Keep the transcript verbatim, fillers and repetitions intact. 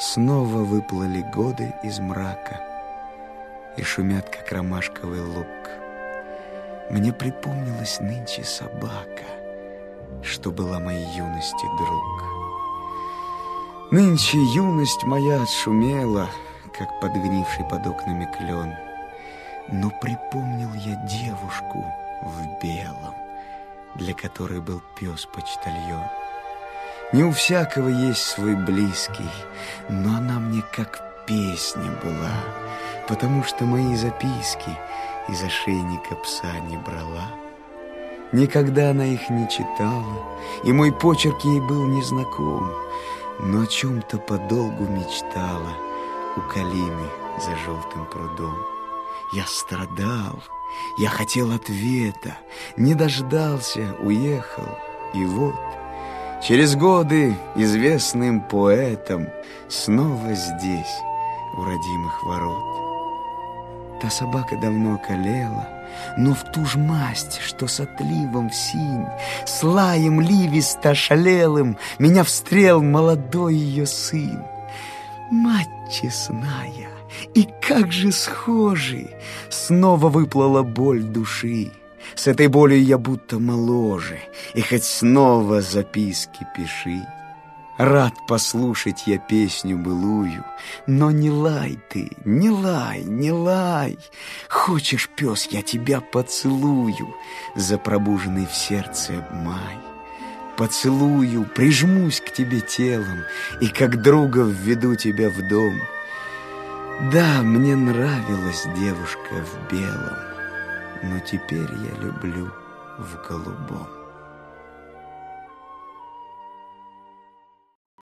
Снова выплыли годы из мрака и шумят, как ромашковый лук. Мне припомнилась нынче собака, что была моей юности друг. Нынче юность моя отшумела, как подгнивший под окнами клен. Но припомнил я девушку в белом, для которой был пес-почтальон. Не у всякого есть свой близкий, но она мне как песня была, потому что мои записки из ошейника пса не брала. Никогда она их не читала, и мой почерк ей был незнаком, но о чем-то подолгу мечтала у калины за желтым прудом. Я страдал, я хотел ответа, не дождался, уехал, и вот через годы известным поэтом снова здесь, у родимых ворот. Та собака давно околела, но в ту ж масть, что с отливом в синь, с лаем ливисто ошалелым меня встрел молодой ее сын. Мать честная, и как же схожи! Снова выплыла боль души. С этой болью я будто моложе, и хоть снова записки пиши. Рад послушать я песню былую, но не лай ты, не лай, не лай. Хочешь, пес, я тебя поцелую за пробуженный в сердце май. Поцелую, прижмусь к тебе телом и как друга введу тебя в дом. Да, мне нравилась девушка в белом, но теперь я люблю в голубом.